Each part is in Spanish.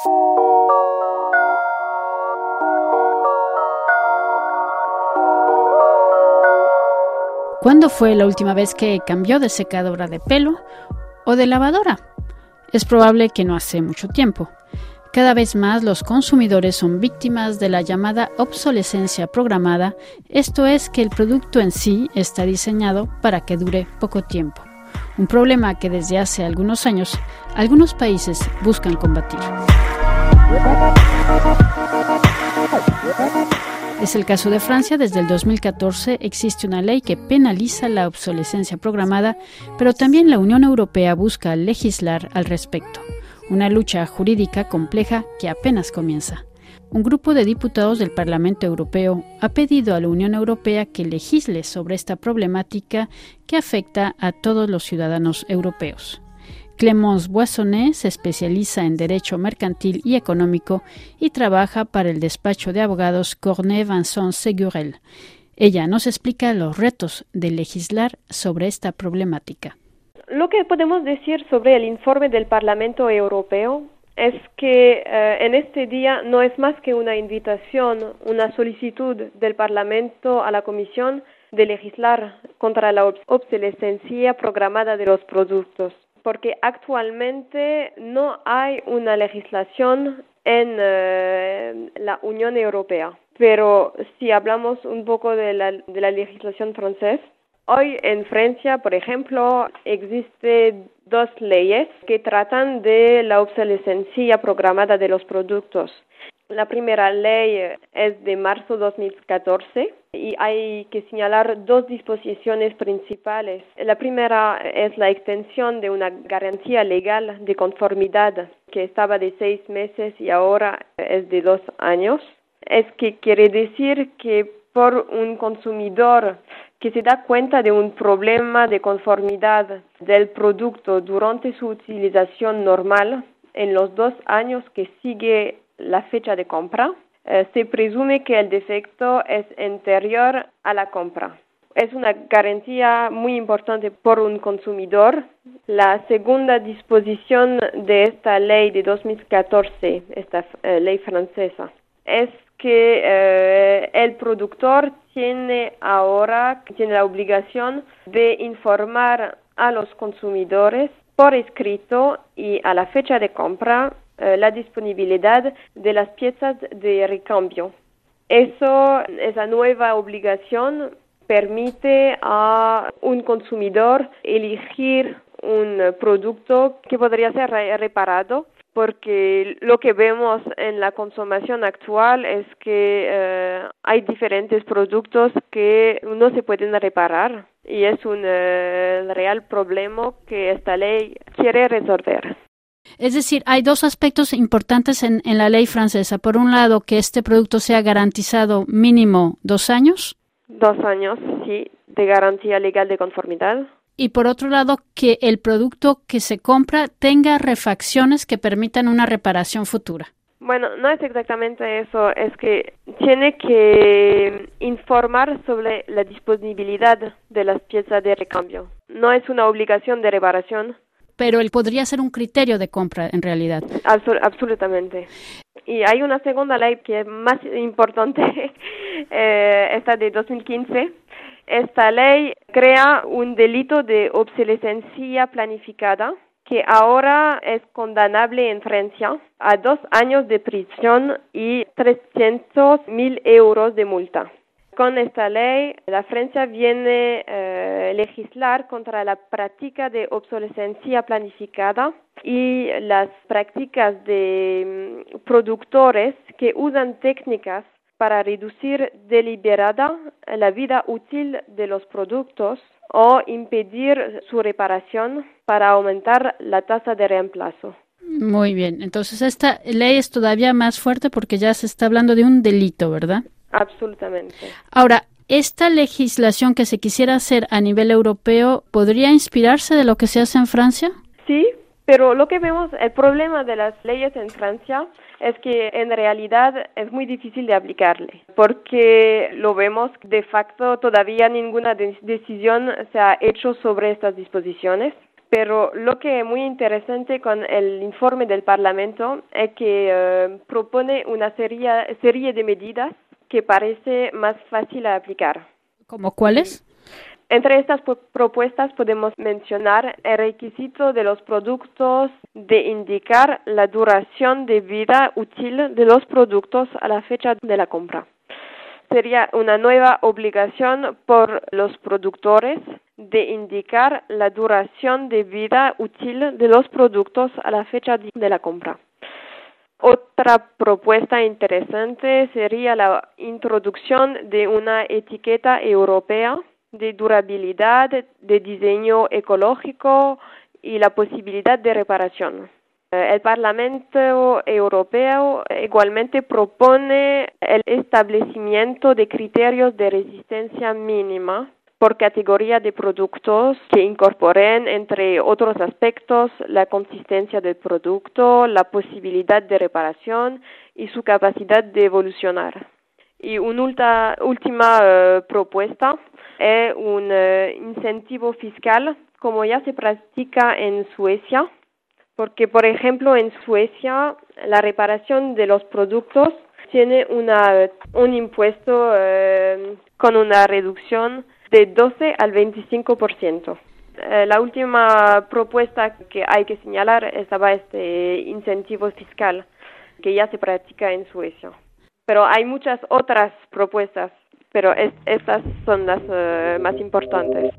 ¿Cuándo fue la última vez que cambió de secadora de pelo o de lavadora? Es probable que no hace mucho tiempo. Cada vez más los consumidores son víctimas de la llamada obsolescencia programada, esto es que el producto en sí está diseñado para que dure poco tiempo. Un problema que desde hace algunos años algunos países buscan combatir. Es el caso de Francia. Desde el 2014 existe una ley que penaliza la obsolescencia programada, pero también la Unión Europea busca legislar al respecto. Una lucha jurídica compleja que apenas comienza. Un grupo de diputados del Parlamento Europeo ha pedido a la Unión Europea que legisle sobre esta problemática que afecta a todos los ciudadanos europeos. Clémence Boissonnet se especializa en Derecho Mercantil y Económico y trabaja para el despacho de abogados Cornet Vincent Segurel. Ella nos explica los retos de legislar sobre esta problemática. Lo que podemos decir sobre el informe del Parlamento Europeo es que en este día no es más que una invitación, una solicitud del Parlamento a la Comisión de legislar contra la obsolescencia programada de los productos, porque actualmente no hay una legislación en la Unión Europea. Pero si hablamos un poco de la legislación francesa, hoy en Francia, por ejemplo, existen dos leyes que tratan de la obsolescencia programada de los productos. La primera ley es de marzo de 2014 y hay que señalar dos disposiciones principales. La primera es la extensión de una garantía legal de conformidad que estaba de 6 meses y ahora es de 2 años. Es que quiere decir que por un consumidor que se da cuenta de un problema de conformidad del producto durante su utilización normal, en los 2 años que sigue la fecha de compra, se presume que el defecto es anterior a la compra. Es una garantía muy importante por un consumidor. La segunda disposición de esta ley de 2014, esta ley francesa, es que el productor tiene la obligación de informar a los consumidores por escrito y a la fecha de compra la disponibilidad de las piezas de recambio. Esa nueva obligación permite a un consumidor elegir un producto que podría ser reparado, porque lo que vemos en la consumación actual es que hay diferentes productos que no se pueden reparar y es un real problema que esta ley quiere resolver. Es decir, hay dos aspectos importantes en la ley francesa. Por un lado, que este producto sea garantizado mínimo 2 años. 2 años, sí, de garantía legal de conformidad. Y por otro lado, que el producto que se compra tenga refacciones que permitan una reparación futura. Bueno, no es exactamente eso, es que tiene que informar sobre la disponibilidad de las piezas de recambio. No es una obligación de reparación. Pero él podría ser un criterio de compra en realidad. Absolutamente. Y hay una segunda ley que es más importante, esta de 2015. Esta ley crea un delito de obsolescencia planificada que ahora es condenable en Francia a 2 años de prisión y 300.000 euros de multa. Con esta ley, la Francia viene a legislar contra la práctica de obsolescencia planificada y las prácticas de productores que usan técnicas para reducir deliberada la vida útil de los productos o impedir su reparación para aumentar la tasa de reemplazo. Muy bien, entonces esta ley es todavía más fuerte porque ya se está hablando de un delito, ¿verdad? Absolutamente. Ahora, ¿esta legislación que se quisiera hacer a nivel europeo podría inspirarse de lo que se hace en Francia? Sí, pero lo que vemos, el problema de las leyes en Francia es que en realidad es muy difícil de aplicarle, porque lo vemos de facto todavía ninguna decisión se ha hecho sobre estas disposiciones. Pero lo que es muy interesante con el informe del Parlamento es que propone una serie de medidas que parece más fácil de aplicar. ¿Cómo cuáles? Entre estas propuestas podemos mencionar el requisito de los productos de indicar la duración de vida útil de los productos a la fecha de la compra. Sería una nueva obligación por los productores de indicar la duración de vida útil de los productos a la fecha de la compra. Otra propuesta interesante sería la introducción de una etiqueta europea de durabilidad, de diseño ecológico y la posibilidad de reparación. El Parlamento Europeo igualmente propone el establecimiento de criterios de resistencia mínima por categoría de productos que incorporen, entre otros aspectos, la consistencia del producto, la posibilidad de reparación y su capacidad de evolucionar. Y una última propuesta es un incentivo fiscal, como ya se practica en Suecia, porque, por ejemplo, en Suecia la reparación de los productos tiene un impuesto con una reducción de 12 al 25%. La última propuesta que hay que señalar estaba este incentivo fiscal que ya se practica en Suecia. Pero hay muchas otras propuestas, pero estas son las más importantes.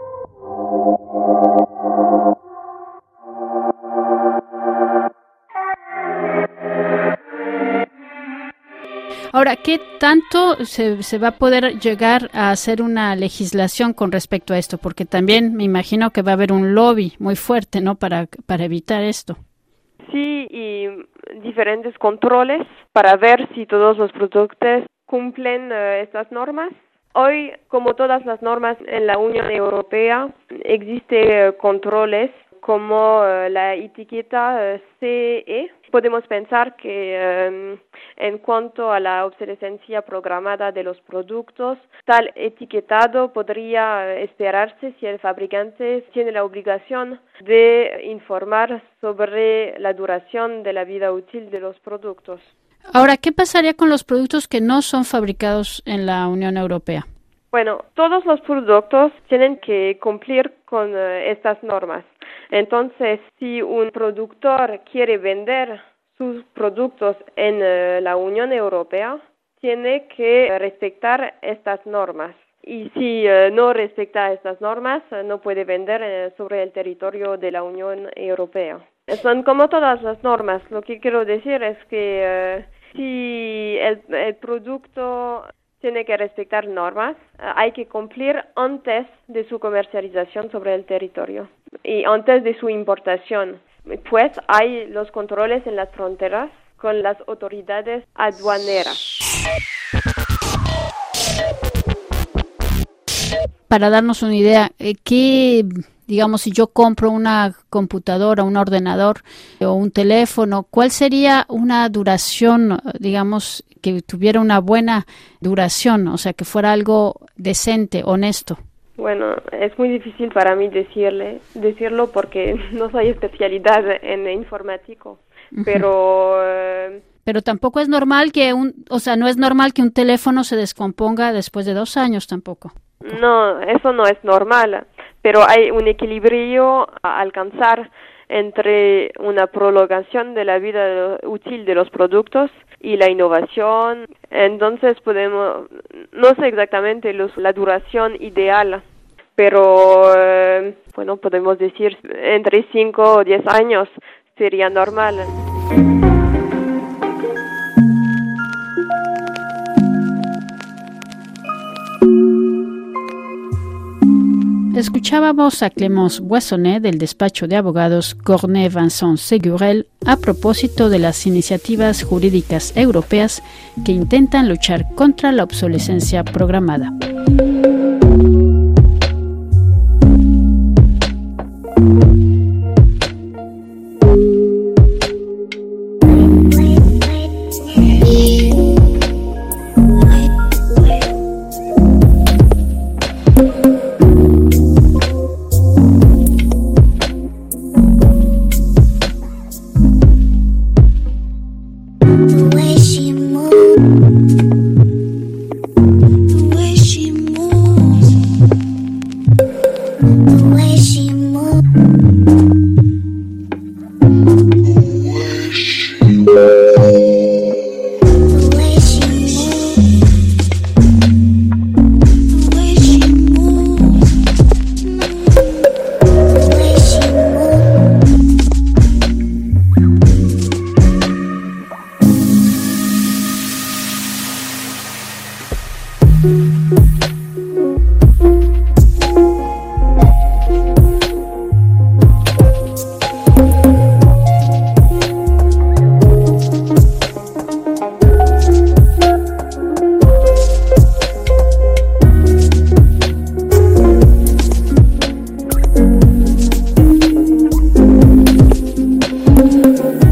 Ahora, ¿qué tanto se va a poder llegar a hacer una legislación con respecto a esto? Porque también me imagino que va a haber un lobby muy fuerte, ¿no?, para evitar esto. Sí, y diferentes controles para ver si todos los productos cumplen estas normas. Hoy, como todas las normas en la Unión Europea, existen controles como la etiqueta CE. Podemos pensar que en cuanto a la obsolescencia programada de los productos, tal etiquetado podría esperarse si el fabricante tiene la obligación de informar sobre la duración de la vida útil de los productos. Ahora, ¿qué pasaría con los productos que no son fabricados en la Unión Europea? Bueno, todos los productos tienen que cumplir con estas normas. Entonces, si un productor quiere vender sus productos en la Unión Europea, tiene que respetar estas normas. Y si no respecta estas normas, no puede vender sobre el territorio de la Unión Europea. Son como todas las normas. Lo que quiero decir es que si el producto tiene que respetar normas, hay que cumplir antes de su comercialización sobre el territorio y antes de su importación. Pues hay los controles en las fronteras con las autoridades aduaneras. Para darnos una idea, digamos, si yo compro una computadora, un ordenador o un teléfono, ¿cuál sería una duración, digamos, que tuviera una buena duración, o sea, que fuera algo decente, honesto? Bueno, es muy difícil para mí decirlo porque no soy especialidad en informático, Pero tampoco es normal no es normal que un teléfono se descomponga después de 2 años tampoco. No, eso no es normal, pero hay un equilibrio a alcanzar entre una prolongación de la vida útil de los productos y la innovación. Entonces no sé exactamente la duración ideal, pero podemos decir entre 5 o 10 años sería normal. Escuchábamos a Clémence Boissonnet del despacho de abogados Cornet Vincent Segurel a propósito de las iniciativas jurídicas europeas que intentan luchar contra la obsolescencia programada.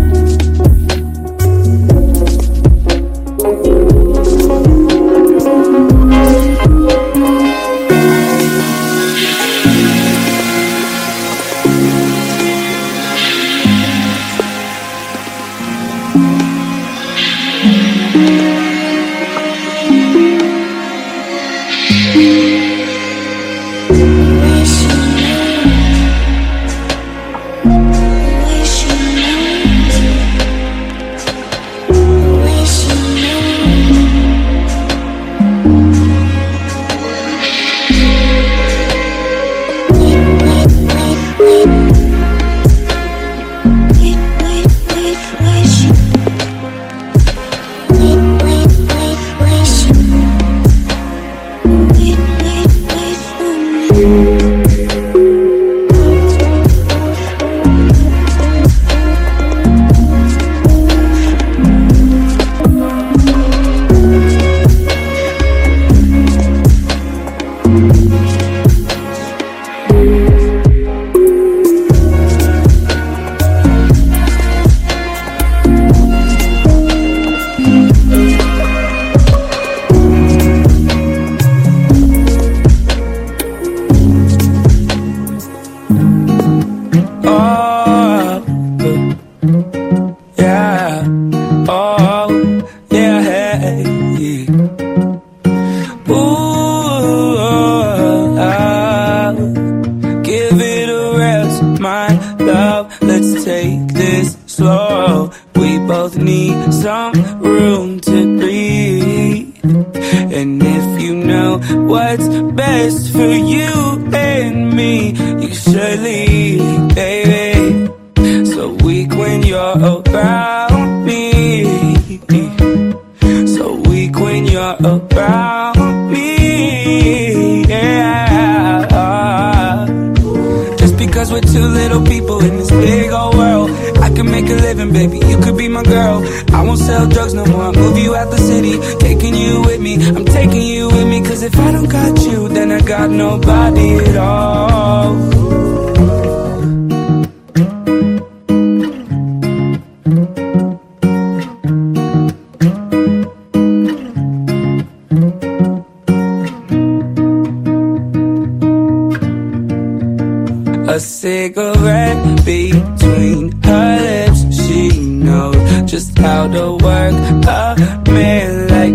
A cigarette between her lips. She knows just how to work a man like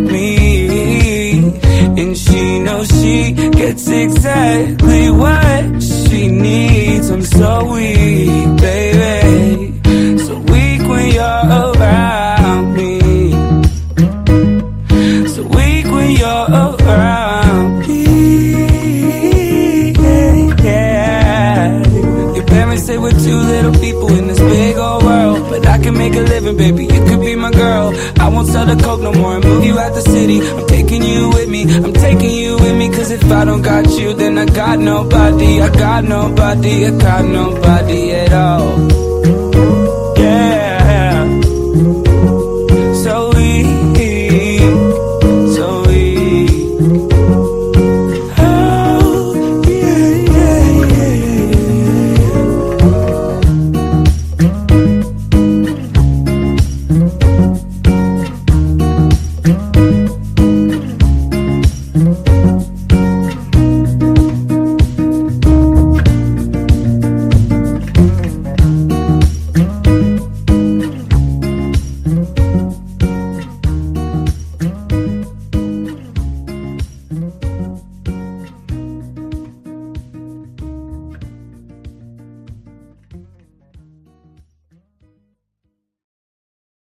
me, and she knows she gets exactly what she needs. I'm so weak, baby, so weak when you're around me, so weak when you're around me. Parents say we're two little people in this big old world, but I can make a living, baby, you could be my girl. I won't sell the coke no more and move you out the city. I'm taking you with me, I'm taking you with me, cause if I don't got you, then I got nobody. I got nobody, I got nobody at all.